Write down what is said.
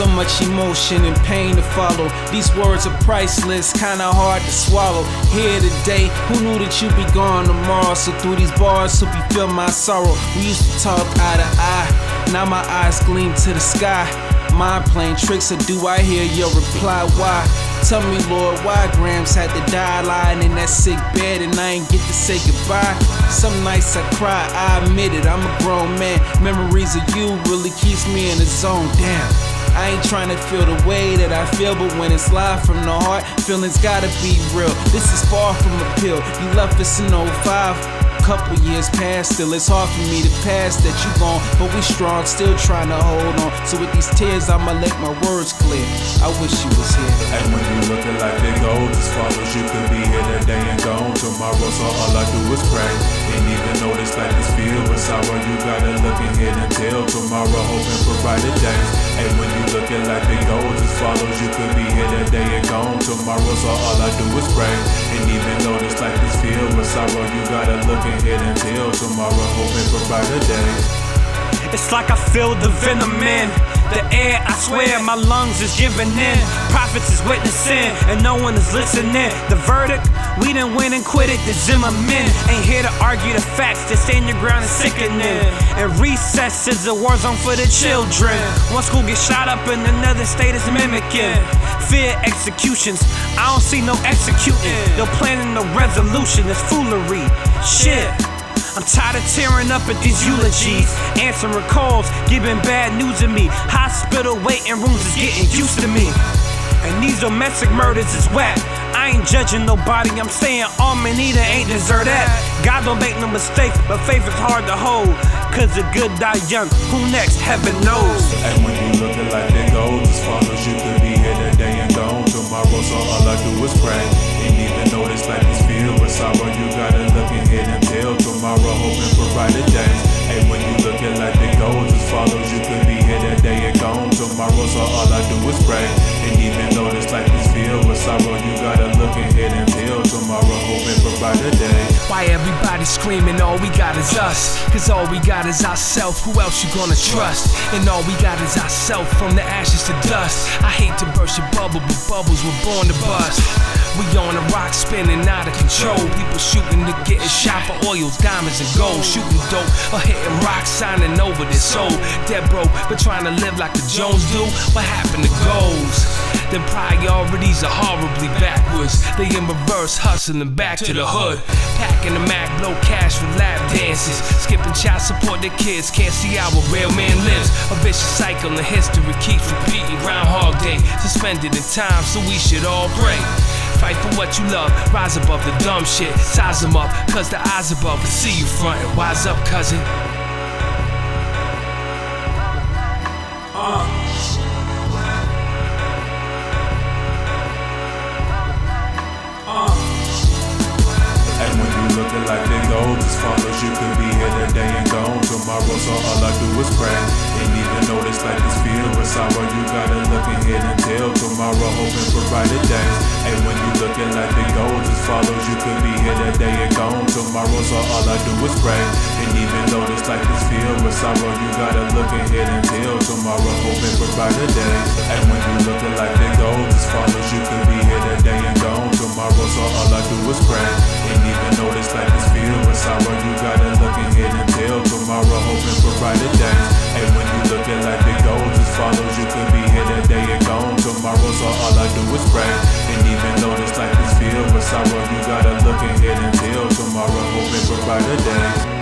So much emotion and pain to follow. These words are priceless, kinda hard to swallow. Here today, who knew that you'd be gone tomorrow? So through these bars, hope you feel my sorrow. We used to talk eye to eye, now my eyes gleam to the sky. Mind playing tricks, or do I hear your reply? Why? Tell me, Lord, why Grams had to die lying in that sick bed and I ain't get to say goodbye? Some nights I cry, I admit it, I'm a grown man. Memories of you really keeps me in the zone, damn. I ain't trying to feel the way that I feel, but when it's live from the heart, feelings gotta be real. This is far from a pill, you left us in 05. Couple years past, still it's hard for me to pass that you gone, but we strong, still trying to hold on. So with these tears, I'ma let my words clear. I wish you was here. And when you looking like they go, just follows you could be here today and gone tomorrow. So all I do is pray. Ain't even notice like this feel with sorrow. You gotta look ahead until tomorrow, hoping for brighter days. And when you looking like they go, just follows you could be here today and gone tomorrow. So all I do is pray. Ain't even notice like this feel with sorrow. You gotta look ahead until tomorrow, hoping for brighter days. It's like I feel the venom in the air, I swear my lungs is giving in. Prophets is witnessing and no one is listening. The verdict, we done win and quit it. The Zimmermen ain't here to argue the facts, just stand your ground and sickening. And recess is a war zone for the children. One school gets shot up and another state is mimicking. Fear executions, I don't see no executing. They're planning no resolution, it's foolery. Shit, I'm tired of tearing up at these eulogies, answering calls, giving bad news to me. Hospital waiting rooms is getting used to me. And these domestic murders is whack. I ain't judging nobody, I'm saying Armanita ain't deserve that. God don't make no mistakes, but faith is hard to hold. Cause the good die young, who next, heaven knows. And when you looking like they go, just follows you could be here today and gone tomorrow. So all I do is pray. Ain't even notice like this feel with sorrow. You gotta look ahead until tomorrow, hoping for brighter days. And when you looking like they go, just follows you could be here today and gone tomorrow. So all I do is pray. Ain't even notice like this feel with sorrow. You gotta look ahead until tomorrow, hoping for brighter days. Why everybody screaming all we got is us? Cause all we got is ourself, who else you gonna trust? And all we got is ourself, from the ashes to dust. I hate to burst your bubble, but bubbles were born to bust. We on a rock spinning out of control. People shooting to getting shot for oils, diamonds and gold. Shooting dope or hitting rocks, signing over their soul. Dead broke, but trying to live like the Jones do. What happened to goals? Their priorities are horribly backwards. They in reverse, hustling back to the hood. Packing the Mac, blow cash for lap dances. Skipping child support, their kids can't see how a real man lives. A vicious cycle in history keeps repeating. Groundhog Day, suspended in time, so we should all pray. Fight for what you love, rise above the dumb shit. Size them up, cause the eyes above can see you frontin'. Wise up, cousin. And when you looking like they go, just follows you could be here today and gone tomorrow. So all I do is pray. Ain't even notice like this feel with sorrow. You gotta look ahead until tomorrow, hoping for brighter days. And when you looking like they go, just follows you could be here today and gone tomorrow. So all I do is pray. Ain't even notice like this feel with sorrow. You gotta look ahead until tomorrow, hoping for brighter days. And when you looking like they go, just follows you could be here today and gone tomorrow. So all I do is pray. Ain't even notice like this feel with sorrow. You gotta look ahead until tomorrow, hoping for brighter days. And when you looking like they go, just follows you could be here today and gone tomorrow. So all I do is pray. Ain't even notice like this feel with sorrow. You gotta look ahead until tomorrow, hoping for brighter days.